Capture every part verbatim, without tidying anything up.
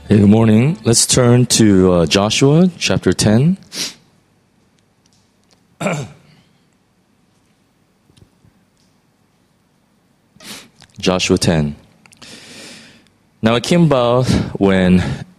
Hey, good morning. Let's turn to uh, Joshua chapter ten. Joshua ten. Now it came about when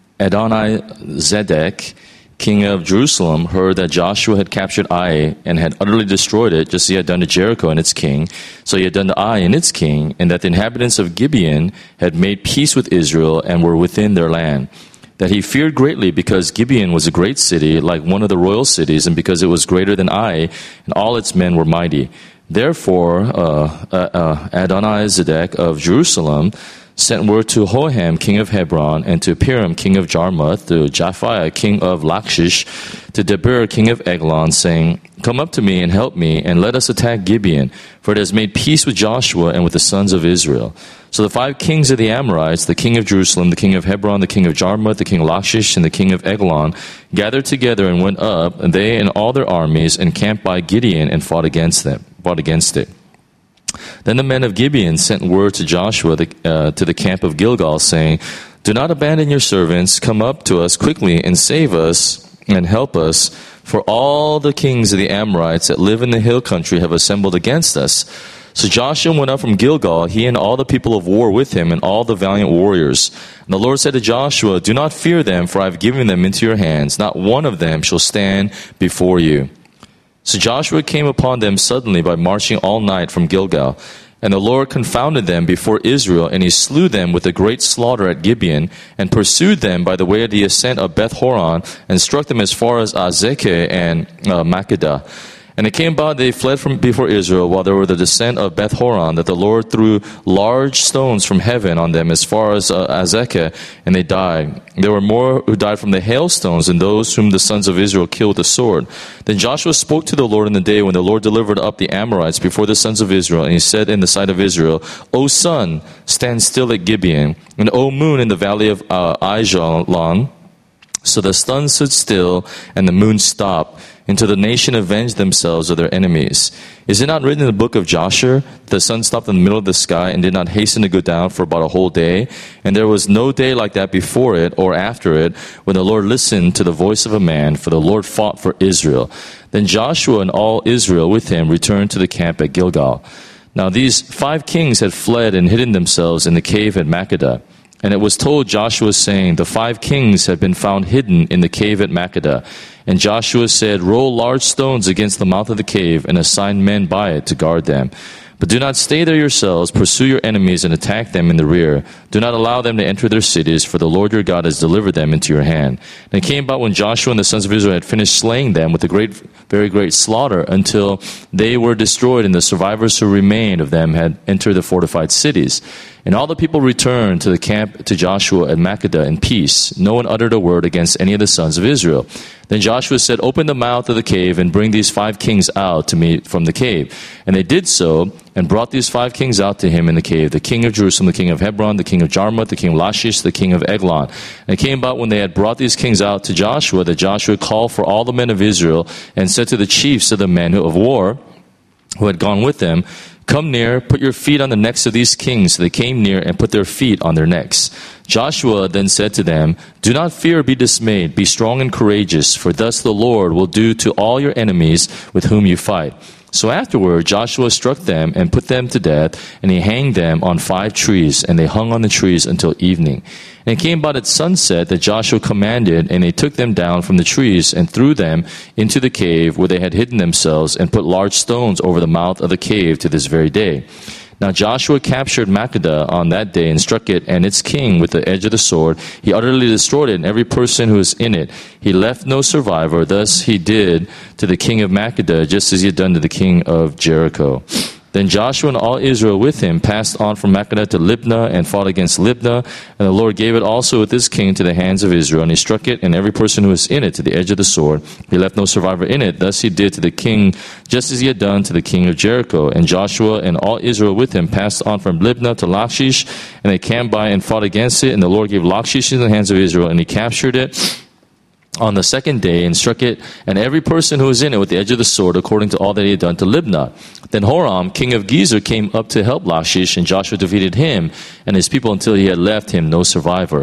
Adoni-Zedek, king of Jerusalem, heard that Joshua had captured Ai and had utterly destroyed it, just as he had done to Jericho and its king. So he had done to Ai and its king, and that the inhabitants of Gibeon had made peace with Israel and were within their land. That he feared greatly because Gibeon was a great city, like one of the royal cities, and because it was greater than Ai, and all its men were mighty. Therefore, uh, uh, uh, Adoni-Zedek of Jerusalem sent word to Hoham, king of Hebron, and to Piram, king of Jarmuth, to Japhia, king of Lachish, to Debir, king of Eglon, saying, Come up to me and help me, and let us attack Gibeon, for it has made peace with Joshua and with the sons of Israel. So the five kings of the Amorites, the king of Jerusalem, the king of Hebron, the king of Jarmuth, the king of Lachish, and the king of Eglon, gathered together and went up, and they and all their armies, and camped by Gibeon and fought against them, fought against it. Then the men of Gibeon sent word to Joshua the, uh, to the camp of Gilgal, saying, Do not abandon your servants. Come up to us quickly and save us and help us, for all the kings of the Amorites that live in the hill country have assembled against us. So Joshua went up from Gilgal, he and all the people of war with him, and all the valiant warriors. And the Lord said to Joshua, Do not fear them, for I have given them into your hands. Not one of them shall stand before you. So Joshua came upon them suddenly by marching all night from Gilgal. And the Lord confounded them before Israel, and he slew them with a great slaughter at Gibeon, and pursued them by the way of the ascent of Beth Horon, and struck them as far as Azekah and uh, Makkedah. And it came about they fled from before Israel while they were the descent of Beth Horon, that the Lord threw large stones from heaven on them as far as uh, Azekah, and they died. There were more who died from the hailstones than those whom the sons of Israel killed with the sword. Then Joshua spoke to the Lord in the day when the Lord delivered up the Amorites before the sons of Israel, and he said in the sight of Israel, O sun, stand still at Gibeon, and O moon in the valley of uh, Aijalon. So the sun stood still, and the moon stopped, until the nation avenged themselves of their enemies. Is it not written in the book of Joshua, the sun stopped in the middle of the sky and did not hasten to go down for about a whole day? And there was no day like that before it or after it, when the Lord listened to the voice of a man, for the Lord fought for Israel. Then Joshua and all Israel with him returned to the camp at Gilgal. Now these five kings had fled and hidden themselves in the cave at Makkedah. And it was told Joshua, saying, The five kings had been found hidden in the cave at Makkedah. And Joshua said, Roll large stones against the mouth of the cave, and assign men by it to guard them. But do not stay there yourselves. Pursue your enemies and attack them in the rear. Do not allow them to enter their cities, for the Lord your God has delivered them into your hand. And it came about when Joshua and the sons of Israel had finished slaying them with a great, very great slaughter, until they were destroyed, and the survivors who remained of them had entered the fortified cities. And all the people returned to the camp to Joshua at Makkedah in peace. No one uttered a word against any of the sons of Israel. Then Joshua said, Open the mouth of the cave and bring these five kings out to me from the cave. And they did so, and brought these five kings out to him in the cave, the king of Jerusalem, the king of Hebron, the king of Jarmuth, the king of Lachish, the king of Eglon. And it came about when they had brought these kings out to Joshua, that Joshua called for all the men of Israel, and said to the chiefs of the men of war who had gone with them, Come near, put your feet on the necks of these kings. So they came near and put their feet on their necks. Joshua then said to them, Do not fear or be dismayed. Be strong and courageous, for thus the Lord will do to all your enemies with whom you fight. So afterward, Joshua struck them and put them to death, and he hanged them on five trees, and they hung on the trees until evening. And it came about at sunset that Joshua commanded, and they took them down from the trees and threw them into the cave where they had hidden themselves, and put large stones over the mouth of the cave to this very day. Now Joshua captured Makkedah on that day and struck it and its king with the edge of the sword. He utterly destroyed it and every person who was in it. He left no survivor. Thus he did to the king of Makkedah just as he had done to the king of Jericho. Then Joshua and all Israel with him passed on from Makkedah to Libnah and fought against Libnah. And the Lord gave it also with this king to the hands of Israel. And he struck it and every person who was in it to the edge of the sword. He left no survivor in it. Thus he did to the king just as he had done to the king of Jericho. And Joshua and all Israel with him passed on from Libnah to Lachish. And they camped by and fought against it. And the Lord gave Lachish into the hands of Israel. And he captured it on the second day and struck it and every person who was in it with the edge of the sword according to all that he had done to Libnah. Then Horam, king of Gezer, came up to help Lachish, and Joshua defeated him and his people until he had left him no survivor.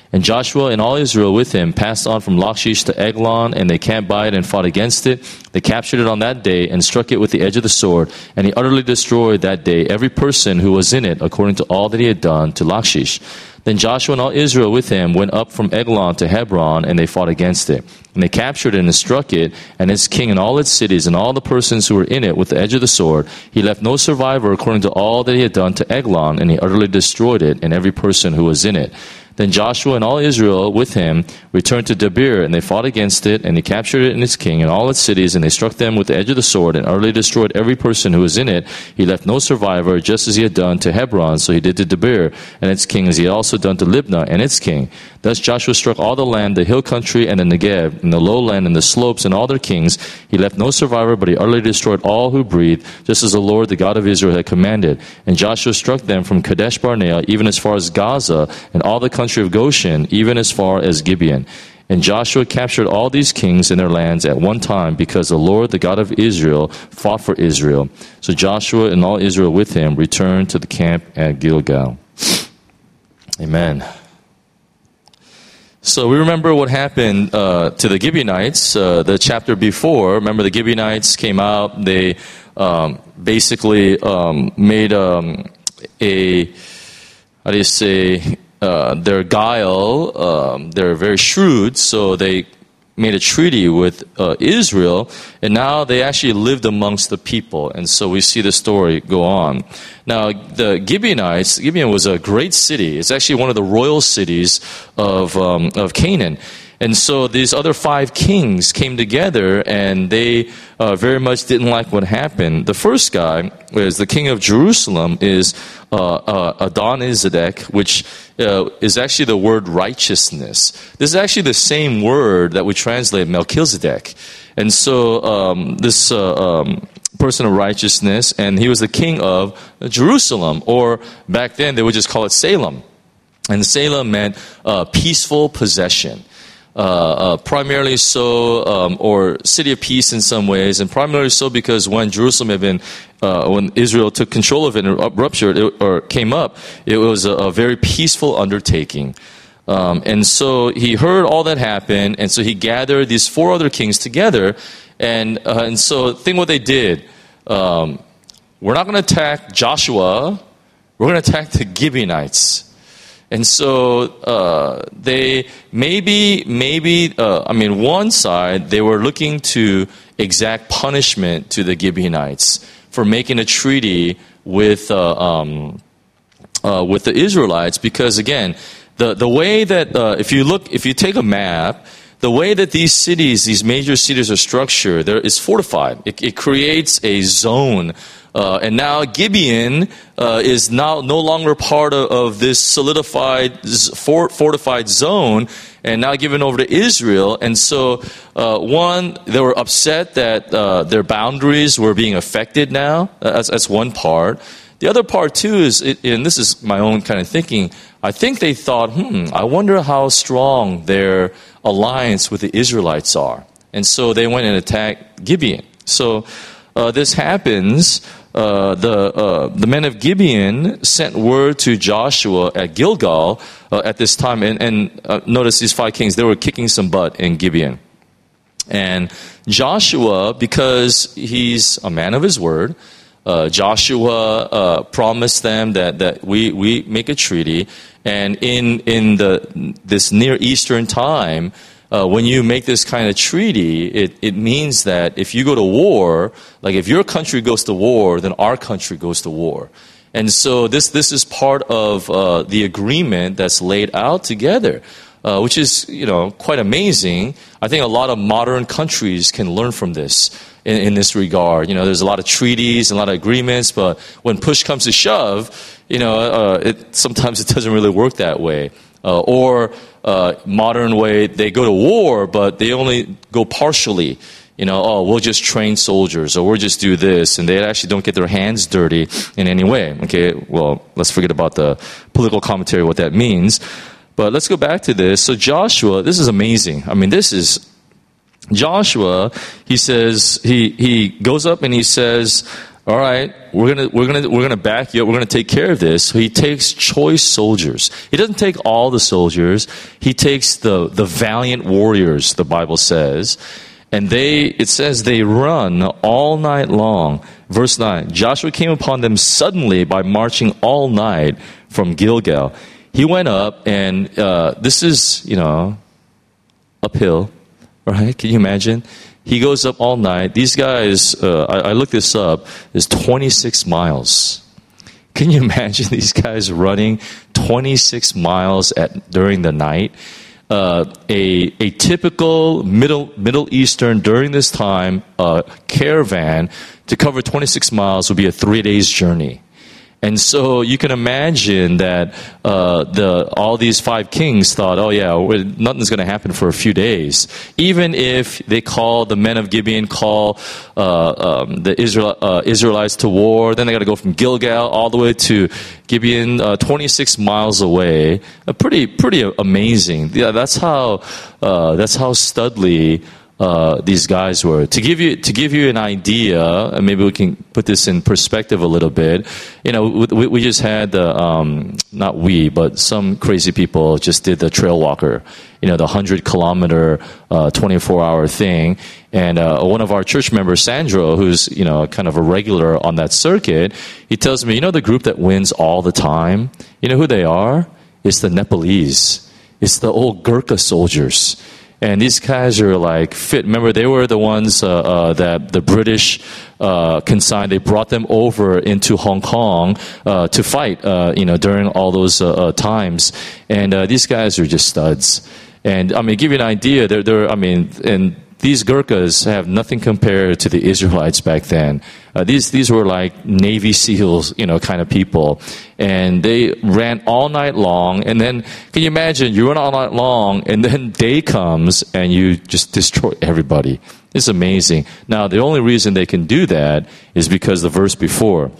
And Joshua and all Israel with him passed on from Lachish to Eglon, and they camped by it and fought against it. They captured it on that day and struck it with the edge of the sword, and he utterly destroyed that day every person who was in it, according to all that he had done to Lachish. Then Joshua and all Israel with him went up from Eglon to Hebron, and they fought against it. And they captured it and struck it, and its king and all its cities, and all the persons who were in it with the edge of the sword. He left no survivor according to all that he had done to Eglon, and he utterly destroyed it, and every person who was in it. Then Joshua and all Israel with him returned to Debir, and they fought against it, and he captured it and its king and all its cities, and they struck them with the edge of the sword, and utterly destroyed every person who was in it. He left no survivor, just as he had done to Hebron, so he did to Debir and its king, as he had also done to Libnah and its king. Thus Joshua struck all the land, the hill country, and the Negev, and the lowland, and the slopes, and all their kings. He left no survivor, but he utterly destroyed all who breathed, just as the Lord, the God of Israel, had commanded. And Joshua struck them from Kadesh Barnea, even as far as Gaza, and all the country of Goshen, even as far as Gibeon. And Joshua captured all these kings in their lands at one time, because the Lord, the God of Israel, fought for Israel. So Joshua and all Israel with him returned to the camp at Gilgal. Amen. So we remember what happened uh, to the Gibeonites, uh, the chapter before. Remember, the Gibeonites came out. They um, basically um, made um, a, how do you say, uh, their guile. Um, they're very shrewd, so they made a treaty with uh, Israel, and now they actually lived amongst the people. And so we see the story go on. Now, the Gibeonites, Gibeon was a great city. It's actually one of the royal cities of um, of Canaan. And so these other five kings came together, and they uh, very much didn't like what happened. The first guy is the king of Jerusalem, is uh, uh, Adonizedek, which uh, is actually the word righteousness. This is actually the same word that we translate Melchizedek. And so um, this uh, um, person of righteousness, and he was the king of Jerusalem, or back then they would just call it Salem. And Salem meant uh, peaceful possession. Uh, uh, primarily so, um, or city of peace in some ways, and primarily so because when Jerusalem had been, uh, when Israel took control of it and ruptured it, or came up, it was a, a very peaceful undertaking. Um, and so he heard all that happened, and so he gathered these four other kings together, and uh, and so think what they did. Um, we're not going to attack Joshua. We're going to attack the Gibeonites. And so uh, they maybe, maybe, uh, I mean, one side, they were looking to exact punishment to the Gibeonites for making a treaty with uh, um, uh, with the Israelites, because again, the the way that uh, if you look, if you take a map, the way that these cities, these major cities are structured, there is fortified. It, it creates a zone. Uh, and now Gibeon uh, is now no longer part of, of this solidified, fort, fortified zone, and now given over to Israel. And so, uh, one, they were upset that uh, their boundaries were being affected now. That's, that's one part. The other part, too, is, it, and this is my own kind of thinking, I think they thought, hmm, I wonder how strong their alliance with the Israelites are. And so they went and attacked Gibeon. So uh, this happens. Uh, the uh, the men of Gibeon sent word to Joshua at Gilgal uh, at this time, and, and uh, notice these five kings, they were kicking some butt in Gibeon. And Joshua, because he's a man of his word, uh, Joshua uh, promised them that, that we, we make a treaty, and in in the this Near Eastern time, Uh, when you make this kind of treaty, it, it means that if you go to war, like if your country goes to war, then our country goes to war. And so this this is part of uh, the agreement that's laid out together, uh, which is, you know, quite amazing. I think a lot of modern countries can learn from this in, in this regard. You know, there's a lot of treaties and a lot of agreements, but when push comes to shove, you know, uh, it sometimes it doesn't really work that way. Uh, or uh, modern way, they go to war, but they only go partially. You know, oh, we'll just train soldiers, or we'll just do this, and they actually don't get their hands dirty in any way. Okay, well, let's forget about the political commentary, what that means. But let's go back to this. So Joshua, this is amazing. I mean, this is, Joshua, he says, he, he goes up and he says, all right, we're gonna we're gonna we're gonna back you up. We're gonna take care of this. So he takes choice soldiers. He doesn't take all the soldiers. He takes the the valiant warriors. The Bible says, and they it says they run all night long. Verse nine. Joshua came upon them suddenly by marching all night from Gilgal. He went up, and uh, this is you know uphill, right? Can you imagine? He goes up all night. These guys, uh, I, I looked this up, is twenty-six miles. Can you imagine these guys running twenty-six miles at during the night? Uh, a a typical Middle Middle Eastern during this time uh, caravan to cover twenty-six miles would be a three days journey. And so you can imagine that uh, the all these five kings thought, oh yeah, nothing's going to happen for a few days. Even if they call the men of Gibeon, call uh, um, the Israel, uh, Israelites to war, then they got to go from Gilgal all the way to Gibeon, uh, twenty-six miles away. Uh, pretty, pretty amazing. Yeah, that's how uh, that's how Studley. Uh, these guys were. To give you to give you an idea, and maybe we can put this in perspective a little bit. You know, we, we just had the um, not we, but some crazy people just did the Trail Walker. You know, the hundred kilometer, uh, twenty-four hour thing. And uh, one of our church members, Sandro, who's you know kind of a regular on that circuit, he tells me, you know, the group that wins all the time. You know who they are? It's the Nepalese. It's the old Gurkha soldiers. And these guys are like fit. Remember, they were the ones uh, uh, that the British uh, consigned. They brought them over into Hong Kong uh, to fight, uh, you know, during all those uh, uh, times. And uh, these guys are just studs. And I mean, give you an idea. They're, they're I mean, and these Gurkhas have nothing compared to the Israelites back then. Uh, these these were like Navy SEALs, you know, kind of people, and they ran all night long. And then, can you imagine? You run all night long, and then day comes, and you just destroy everybody. It's amazing. Now, the only reason they can do that is because the verse before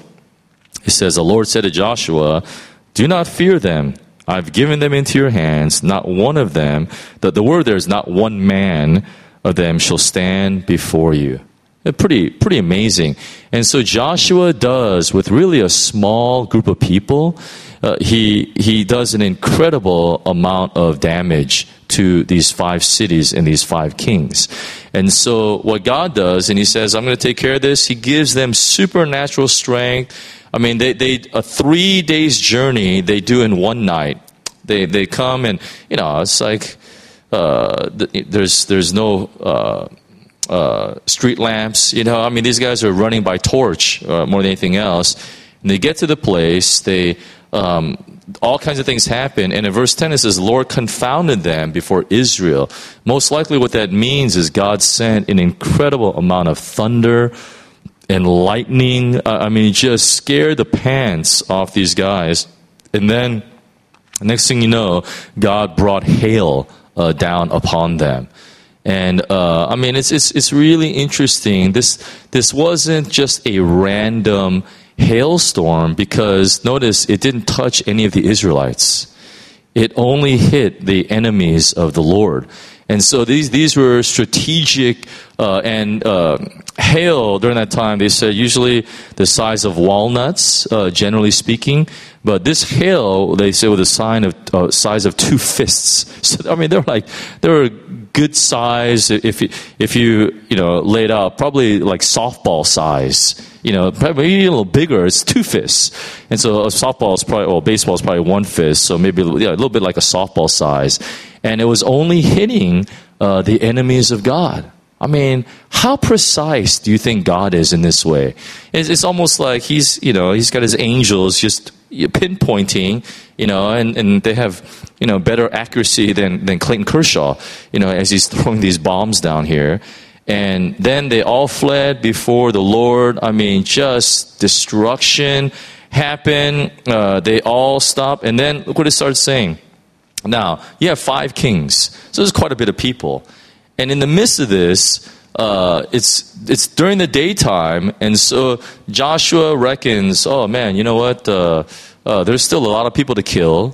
it says, "The Lord said to Joshua, do not fear them. I've given them into your hands. Not one of them." The, the word there is not one man of them shall stand before you. Pretty, pretty amazing. And so Joshua does, with really a small group of people, uh, he he does an incredible amount of damage to these five cities and these five kings. And so what God does, and he says, I'm going to take care of this, he gives them supernatural strength. I mean, they, they a three days journey they do in one night. They they come and, you know, it's like, Uh, there's there's no uh, uh, street lamps, you know. I mean, these guys are running by torch uh, more than anything else. And they get to the place, they um, all kinds of things happen. And in verse ten it says, "The Lord confounded them before Israel." Most likely, what that means is God sent an incredible amount of thunder and lightning. Uh, I mean, just scared the pants off these guys. And then, next thing you know, God brought hail Uh, down upon them. And uh, I mean, it's it's it's really interesting. This this wasn't just a random hailstorm, because notice it didn't touch any of the Israelites. It only hit the enemies of the Lord. And so these these were strategic uh, and uh, hail during that time. They said usually the size of walnuts, uh, generally speaking. But this hail, they say, with a sign of uh, size of two fists. So I mean, they're like they were good size. If you, if you you know laid out, probably like softball size. You know, probably a little bigger. It's two fists, and so a softball is probably, or baseball is probably one fist. So maybe yeah, a little bit like a softball size. And it was only hitting uh, the enemies of God. I mean, how precise do you think God is in this way? It's, it's almost like he's, you know, he's got his angels just pinpointing, you know, and, and they have, you know, better accuracy than, than Clayton Kershaw, you know, as he's throwing these bombs down here. And then they all fled before the Lord. I mean, just destruction happened. Uh, they all stopped. And then look what it starts saying. Now, you have five kings. So there's quite a bit of people. And in the midst of this, uh, it's it's during the daytime, and so Joshua reckons, oh man, you know what? Uh, uh, there's still a lot of people to kill,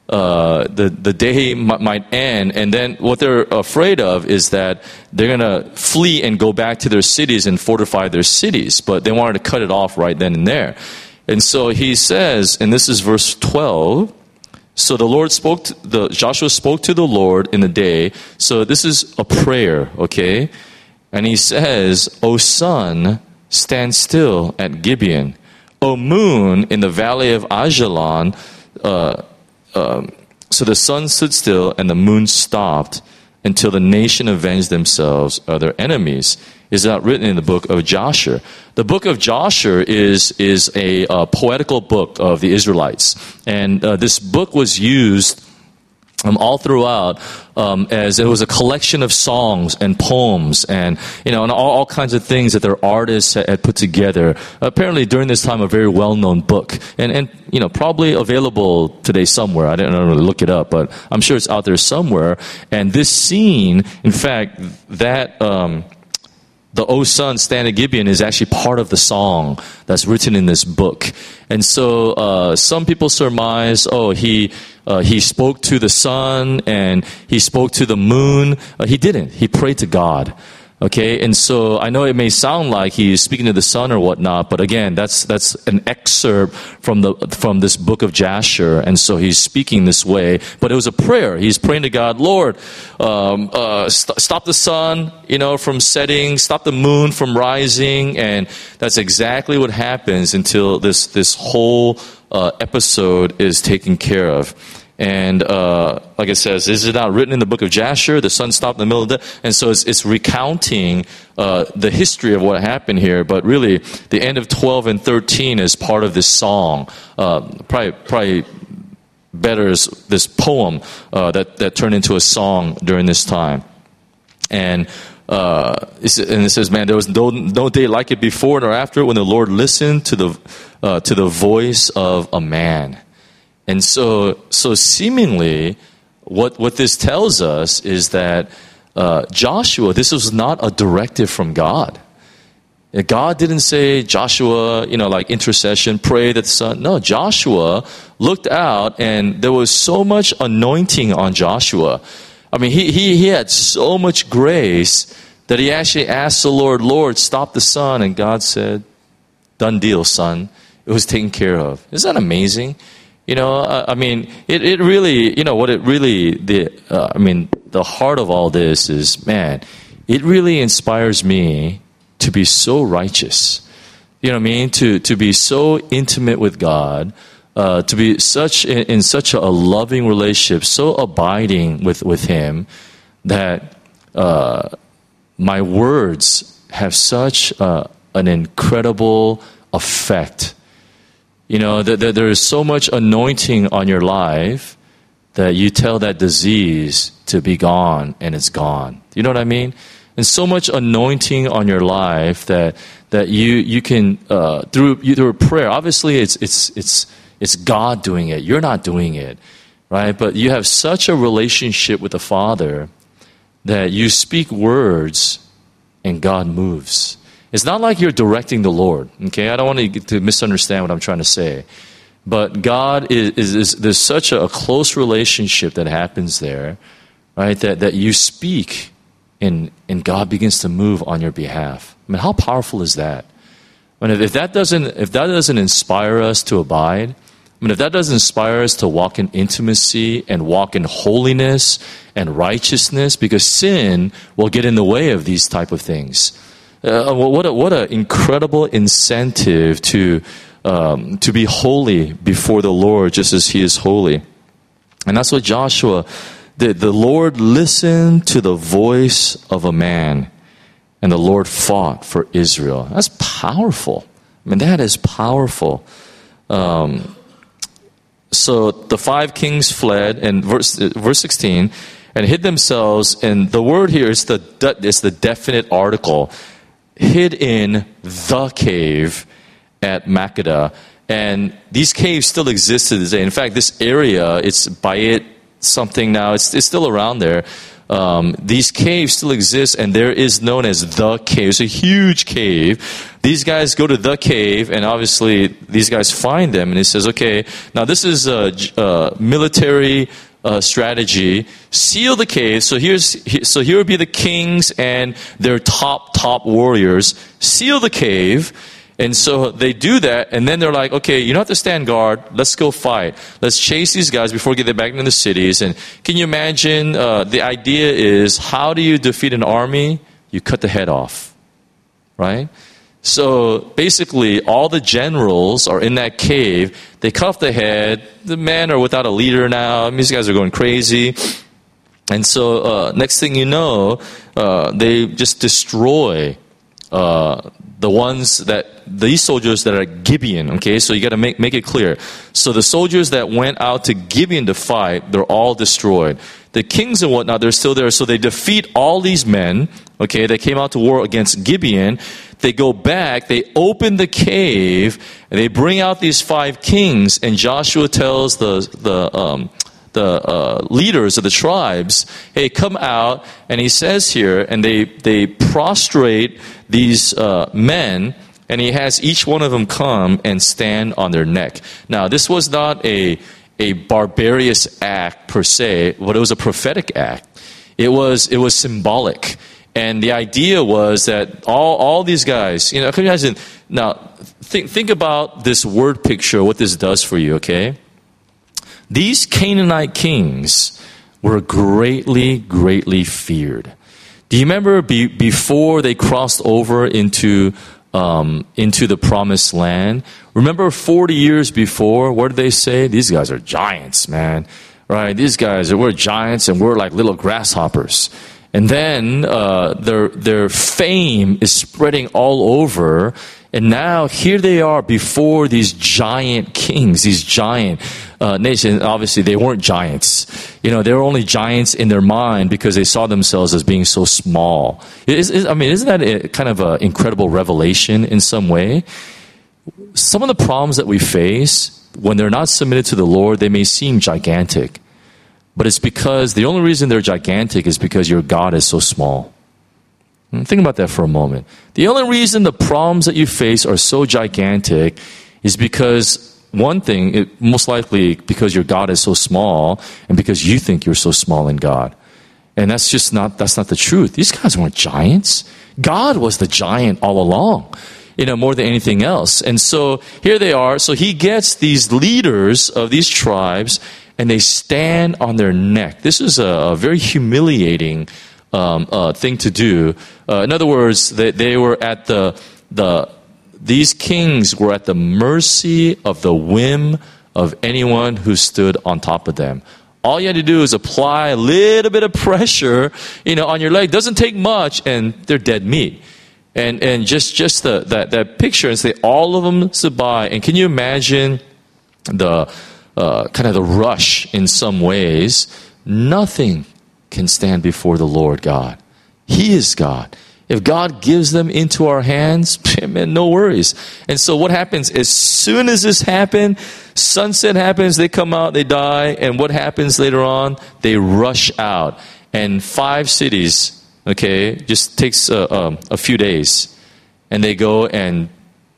uh, the the day m- might end, and then what they're afraid of is that they're going to flee and go back to their cities and fortify their cities. But they wanted to cut it off right then and there. And so he says, and this is verse twelve. So the Lord spoke, to the Joshua spoke to the Lord in the day. So this is a prayer, okay? And he says, O sun, stand still at Gibeon. O moon, in the valley of Ajalon. Uh, uh, so the sun stood still and the moon stopped until the nation avenged themselves of their enemies. Is not written in the book of Joshua. The book of Joshua is is a uh, poetical book of the Israelites, and uh, this book was used um, all throughout um, as it was a collection of songs and poems, and you know, and all, all kinds of things that their artists had, had put together. Apparently, during this time, a very well-known book, and and you know, probably available today somewhere. I didn't really look it up, but I'm sure it's out there somewhere. And this scene, in fact, that. Um, The O Sun, Stand at Gibeon is actually part of the song that's written in this book. And so uh, some people surmise, oh, he uh, he spoke to the sun and he spoke to the moon. Uh, he didn't. He prayed to God. Okay, and so I know it may sound like he's speaking to the sun or whatnot, but again, that's that's an excerpt from the from this book of Jasher, and so he's speaking this way. But it was a prayer. He's praying to God, Lord, um, uh, st- stop the sun, you know, from setting, stop the moon from rising, and that's exactly what happens until this this whole uh, episode is taken care of. And uh, like it says, is it not written in the book of Jasher? The sun stopped in the middle of the day. And so it's, it's recounting uh, the history of what happened here. But really, the end of twelve and thirteen is part of this song. Uh, probably, probably better is this poem uh, that, that turned into a song during this time. And uh, and it says, man, there was no, no day like it before nor after when the Lord listened to the uh, to the voice of a man. And so, so seemingly, what what this tells us is that uh, Joshua, this was not a directive from God. God didn't say, Joshua, you know, like intercession, pray that the sun. No, Joshua looked out, and there was so much anointing on Joshua. I mean, he he he had so much grace that he actually asked the Lord, Lord, stop the sun, and God said, done deal, son. It was taken care of. Isn't that amazing? You know, I mean, it, it really, you know, what it really, the, uh, I mean, the heart of all this is, man, it really inspires me to be so righteous. You know what I mean? To to be so intimate with God, uh, to be such in, in such a loving relationship, so abiding with, with Him, that uh, my words have such uh, an incredible effect. You know, that, that there is so much anointing on your life that you tell that disease to be gone, and it's gone. You know what I mean? And so much anointing on your life that that you you can uh, through you, through prayer. Obviously, it's it's it's it's God doing it. You're not doing it, right? But you have such a relationship with the Father that you speak words, and God moves. It's not like you're directing the Lord, okay? I don't want to, to misunderstand what I'm trying to say. But God is, is, is there's such a, a close relationship that happens there, right? That, that you speak and, and God begins to move on your behalf. I mean, how powerful is that? I mean, if, if that doesn't, if that doesn't inspire us to abide, I mean, if that doesn't inspire us to walk in intimacy and walk in holiness and righteousness, because sin will get in the way of these type of things. Uh, what a, what an incredible incentive to um, to be holy before the Lord, just as He is holy. And that's what Joshua did. The Lord listened to the voice of a man, and the Lord fought for Israel. That's powerful. I mean, that is powerful. Um, so the five kings fled, and verse verse sixteen, and hid themselves. And the word here is the is the definite article. Hid in the cave at Makkedah. And these caves still exist to this day. In fact, this area, it's Bayit something now. It's, it's still around there. um, these caves still exist, and there is known as the cave. It's a huge cave. These guys go to the cave, and obviously these guys find them, and he says, okay, now this is a, a military uh, strategy. Seal the cave. So here's so here would be the kings and their top top warriors. Seal the cave. And so they do that, and then they're like, okay, you don't have to stand guard. Let's go fight. Let's chase these guys before we get them back into the cities. And can you imagine, uh, the idea is, how do you defeat an army? You cut the head off, right? So basically, all the generals are in that cave. They cut off the head. The men are without a leader now. I mean, these guys are going crazy. And so uh, next thing you know, uh, they just destroy uh the ones that, these soldiers that are at Gibeon, okay? So you got to make, make it clear. So the soldiers that went out to Gibeon to fight, they're all destroyed. The kings and whatnot, they're still there. So they defeat all these men, okay, that came out to war against Gibeon. They go back, they open the cave, and they bring out these five kings, and Joshua tells the, the, um, the uh, leaders of the tribes, hey, come out. And he says here, and they, they prostrate these uh, men, and he has each one of them come and stand on their neck. Now, this was not a, a barbarous act per se, but it was a prophetic act. It was, it was symbolic. And the idea was that all, all these guys, you know, can you imagine? Now, think, think about this word picture, what this does for you, okay? These Canaanite kings were greatly, greatly feared. Do you remember be, before they crossed over into um, into the promised land? Remember forty years before, what did they say? These guys are giants, man. Right? These guys, we're giants and we're like little grasshoppers. And then uh, their their fame is spreading all over. And now here they are before these giant kings, these giant uh, nations. Obviously, they weren't giants. You know, they were only giants in their mind because they saw themselves as being so small. Is, is, I mean, isn't that a, kind of an incredible revelation in some way? Some of the problems that we face, when they're not submitted to the Lord, they may seem gigantic. But it's because the only reason they're gigantic is because your God is so small. Think about that for a moment. The only reason the problems that you face are so gigantic is because, one thing, it, most likely because your God is so small and because you think you're so small in God. And that's just not, that's not the truth. These guys weren't giants. God was the giant all along, you know, more than anything else. And so here they are. So he gets these leaders of these tribes and they stand on their neck. This is a, a very humiliating Um, uh, thing to do. Uh, in other words, they, they were at the, the, these kings were at the mercy of the whim of anyone who stood on top of them. All you had to do is apply a little bit of pressure, you know, on your leg. Doesn't take much, and they're dead meat. And and just just the that that picture, and say all of them stood by. And can you imagine the uh, kind of the rush in some ways? Nothing can stand before the Lord God. He is God. If God gives them into our hands, man, no worries. And so what happens, as soon as this happened, sunset happens, they come out, they die, and what happens later on? They rush out. And five cities, okay, just takes a, a, a few days, and they go and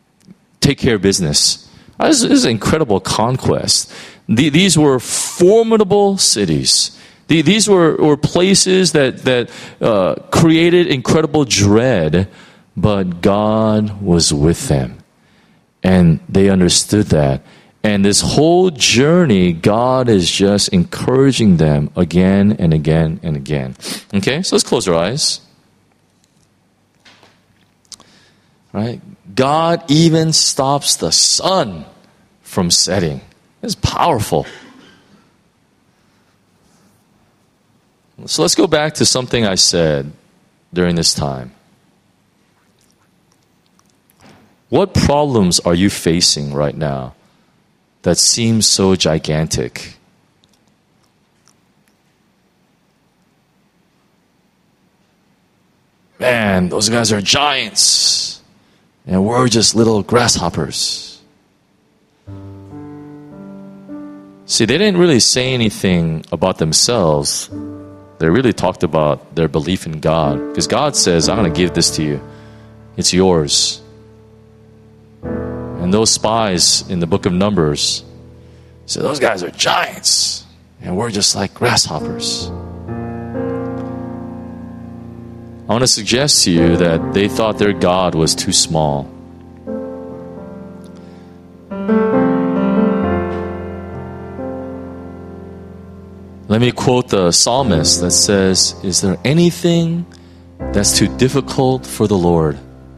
take care of business. This is an incredible conquest. These were formidable cities. These were, were places that, that uh, created incredible dread, but God was with them. And they understood that. And this whole journey, God is just encouraging them again and again and again. Okay, so let's close our eyes. Right? God even stops the sun from setting. It's powerful. So let's go back to something I said during this time. What problems are you facing right now that seem so gigantic? Man, those guys are giants, and we're just little grasshoppers. See, they didn't really say anything about themselves. they really talked about their belief in God. Because God says, I'm going to give this to you. It's yours. And those spies in the book of Numbers said, those guys are giants. And we're just like grasshoppers. I want to suggest to you that they thought their God was too small. Let me quote the psalmist that says, is there anything that's too difficult for the Lord?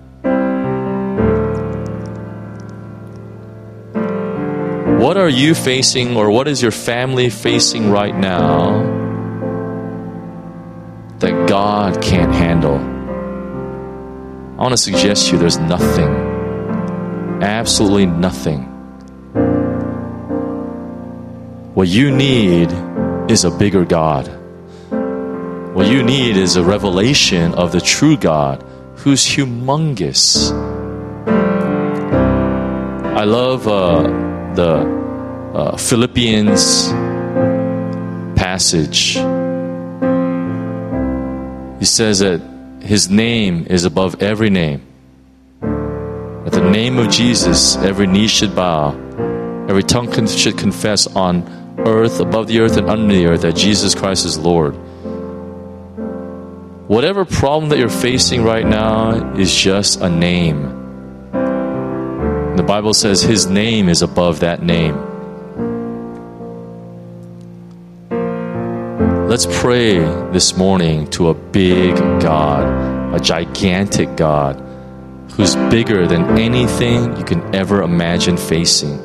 What are you facing, or what is your family facing right now that God can't handle? I want to suggest to you there's nothing, absolutely nothing. What you need is a bigger God. What you need is a revelation of the true God who's humongous. I love uh, the uh, Philippians passage. He says that His name is above every name. At the name of Jesus, every knee should bow, every tongue con- should confess on earth, above the earth and under the earth, that Jesus Christ is Lord. Whatever problem that you're facing right now is just a name. The Bible says His name is above that name. Let's pray this morning to a big God, a gigantic God, who's bigger than anything you can ever imagine facing.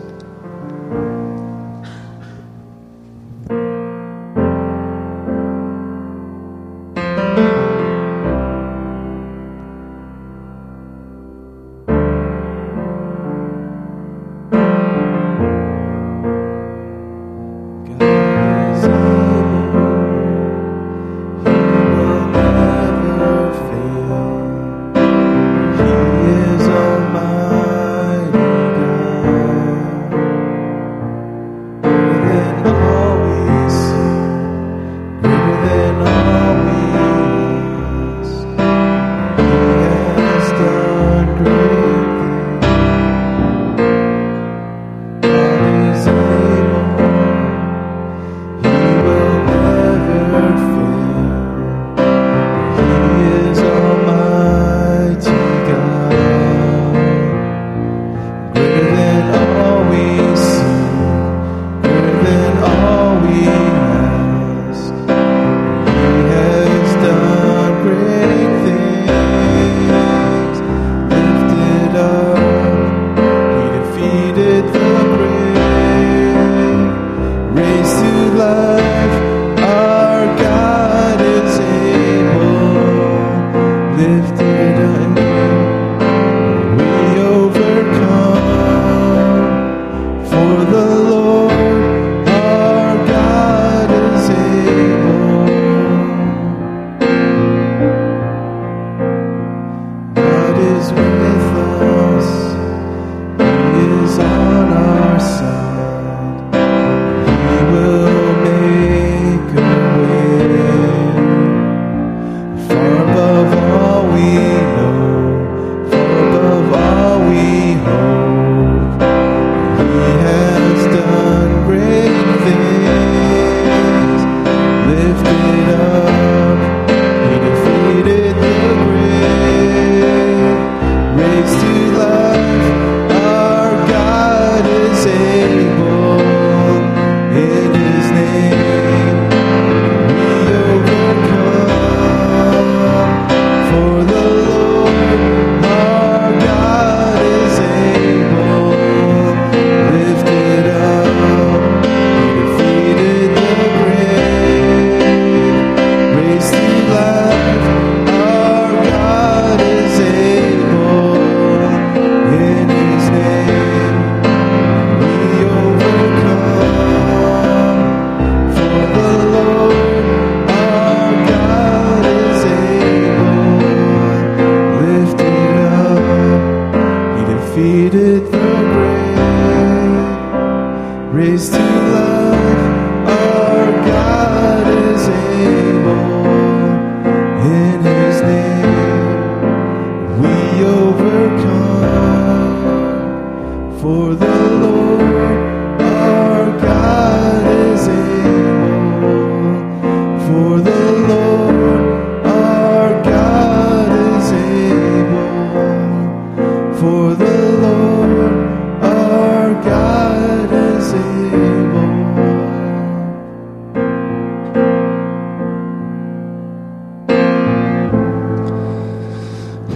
He is Almighty God.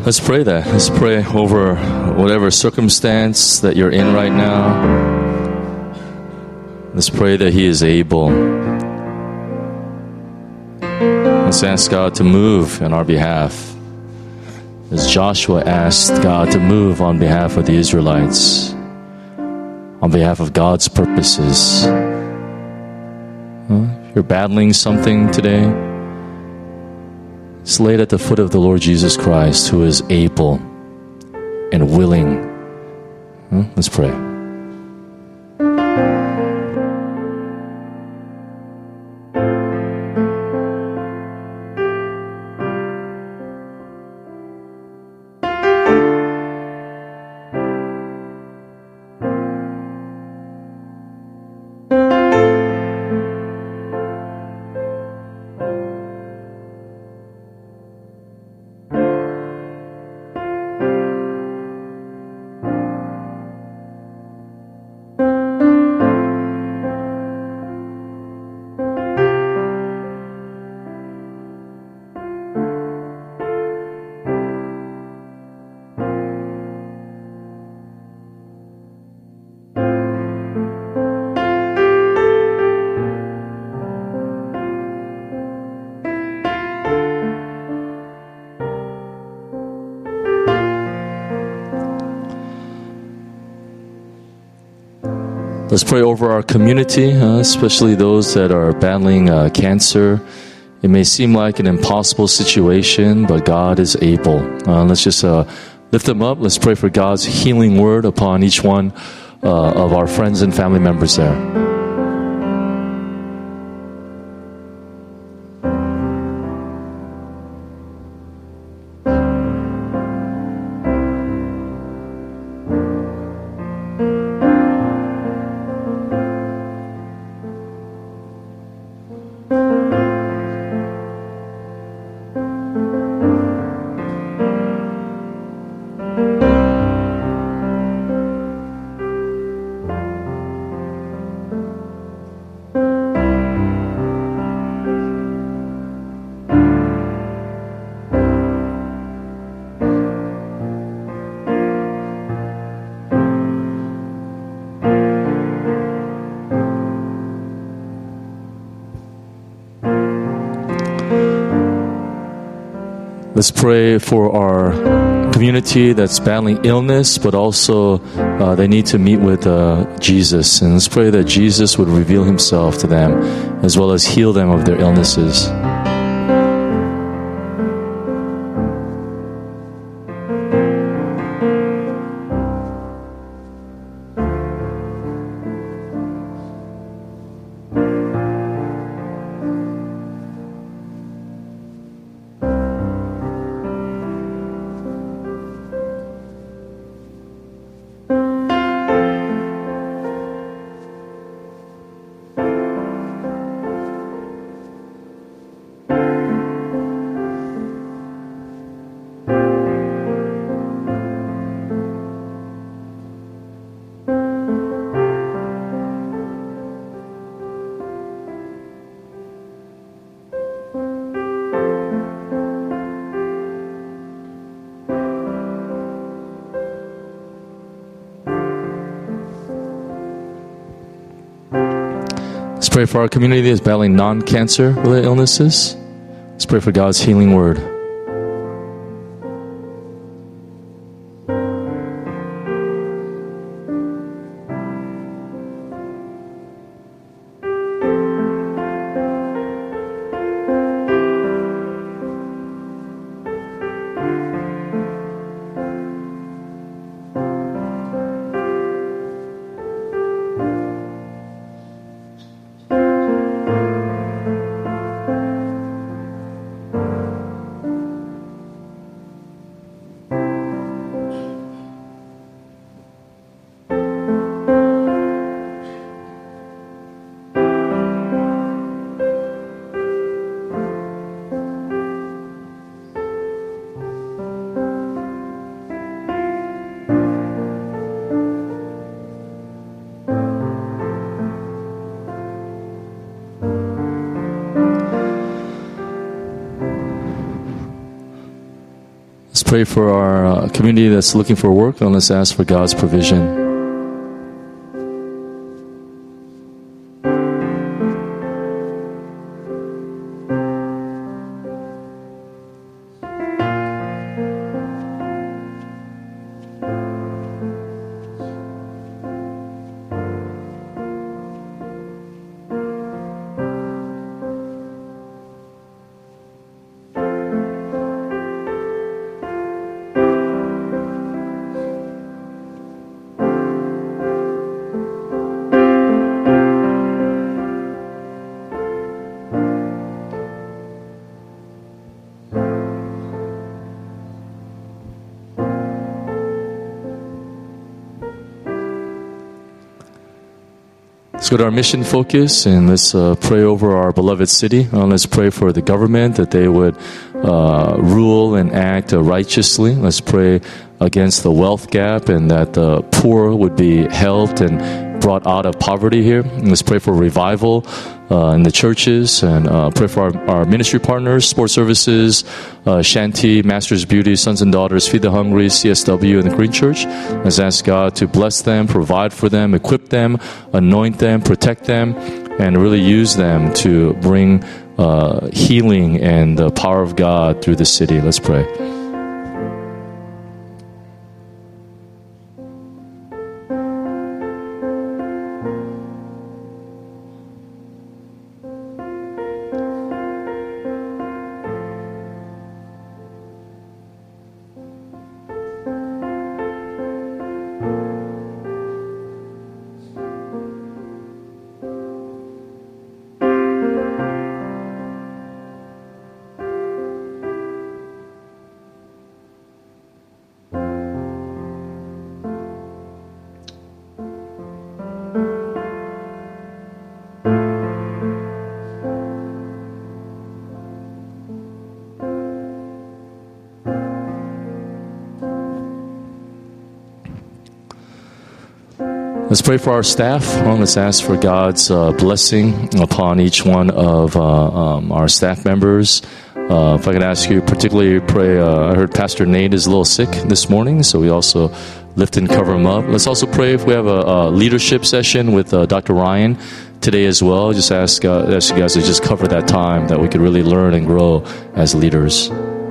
Let's pray that. Let's pray over whatever circumstance that you're in right now. Let's pray that He is able. Let's ask God to move on our behalf. As Joshua asked God to move on behalf of the Israelites, on behalf of God's purposes. Huh? If you're battling something today, just lay it at the foot of the Lord Jesus Christ, who is able and willing. Huh? Let's pray. Let's pray over our community, uh, especially those that are battling uh, cancer. It may seem like an impossible situation, but God is able. Uh, let's just uh, lift them up. Let's pray for God's healing word upon each one uh, of our friends and family members there. Let's pray for our community that's battling illness, but also uh, they need to meet with uh, Jesus. And let's pray that Jesus would reveal Himself to them, as well as heal them of their illnesses. Let's pray for our community that's battling non-cancer related illnesses. Let's pray for God's healing word. pray for our uh, community that's looking for work, and let's ask for God's provision. Let's go to our mission focus and let's uh, pray over our beloved city. Uh, let's pray for the government that they would uh, rule and act uh, righteously. Let's pray against the wealth gap and that the poor would be helped and brought out of poverty here. And let's pray for revival uh, in the churches and uh, pray for our, our ministry partners, Sports Services, uh, Shanty, Masters Beauty, Sons and Daughters, Feed the Hungry, C S W, and the Green Church. Let's ask God to bless them, provide for them, equip them, anoint them, protect them, and really use them to bring uh, healing and the power of God through the city. Let's pray. Let's pray for our staff. Well, let's ask for God's uh, blessing upon each one of uh, um, our staff members. Uh, if I could ask you particularly pray, uh, I heard Pastor Nate is a little sick this morning, so we also lift and cover him up. Let's also pray if we have a, a leadership session with uh, Doctor Ryan today as well. Just ask, uh, ask you guys to just cover that time that we could really learn and grow as leaders.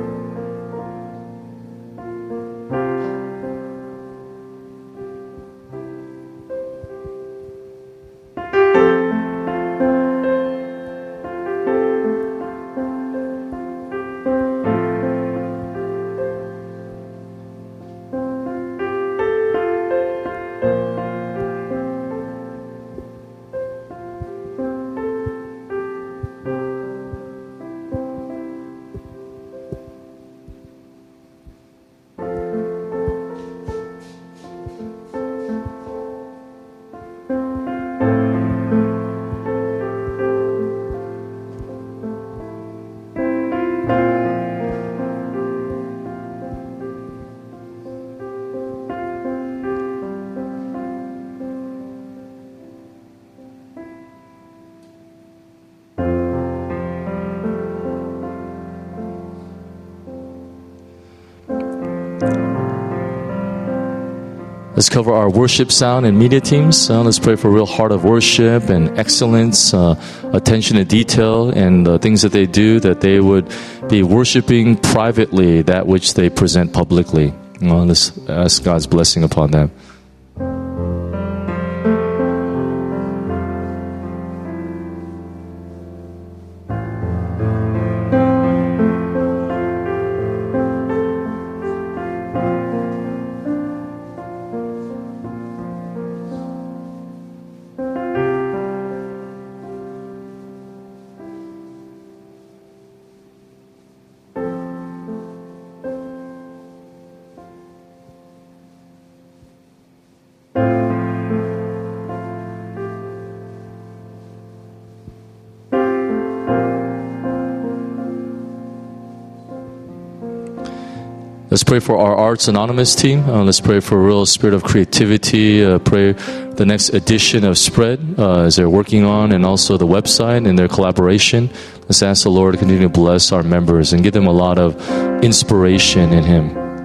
Let's cover our worship sound and media teams. Uh, let's pray for a real heart of worship and excellence, uh, attention to detail, and the things that they do, that they would be worshiping privately that which they present publicly. Uh, let's ask God's blessing upon them. Let's pray for our Arts Anonymous team. Uh, let's pray for a real spirit of creativity. Uh, pray the next edition of Spread uh, as they're working on, and also the website and their collaboration. Let's ask the Lord to continue to bless our members and give them a lot of inspiration in Him.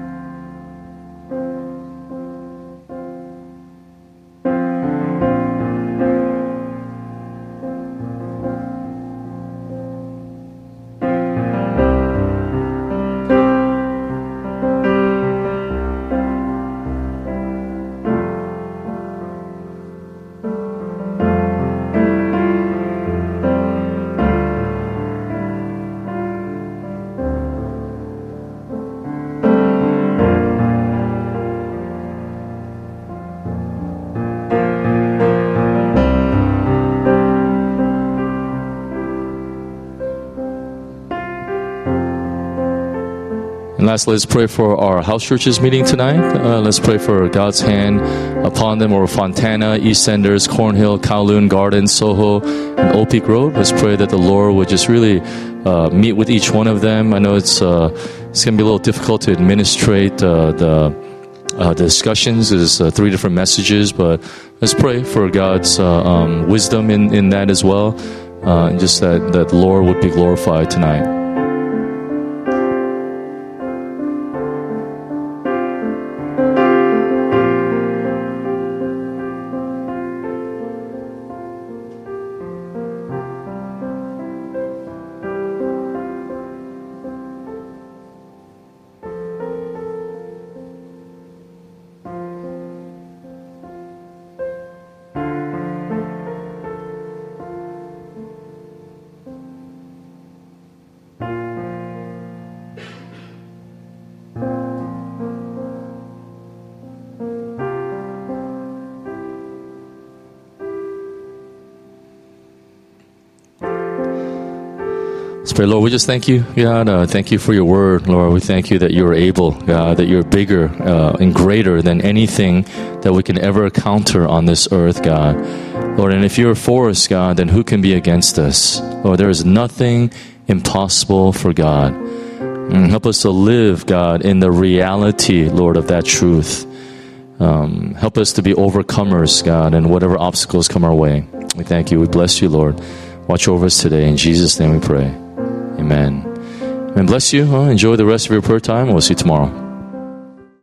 lastly, let's pray for our house churches meeting tonight. Uh, let's pray for God's hand upon them over Fontana, Eastenders, Cornhill, Kowloon, Garden, Soho, and Old Peak Road. Let's pray that the Lord would just really uh, meet with each one of them. I know it's uh, it's going to be a little difficult to administrate uh, the uh, the discussions. There's uh, three different messages, but let's pray for God's uh, um, wisdom in, in that as well. Uh, and just that, that the Lord would be glorified tonight. Pray, Lord, we just thank you, God. Uh, thank you for your word, Lord. We thank you that you're able, God, that you're bigger uh, and greater than anything that we can ever encounter on this earth, God. Lord, and if you're for us, God, then who can be against us? Lord, there is nothing impossible for God. And help us to live, God, in the reality, Lord, of that truth. Um, help us to be overcomers, God, and whatever obstacles come our way. We thank you. We bless you, Lord. Watch over us today. In Jesus' name we pray. Amen. And bless you. Enjoy the rest of your prayer time. We'll see you tomorrow.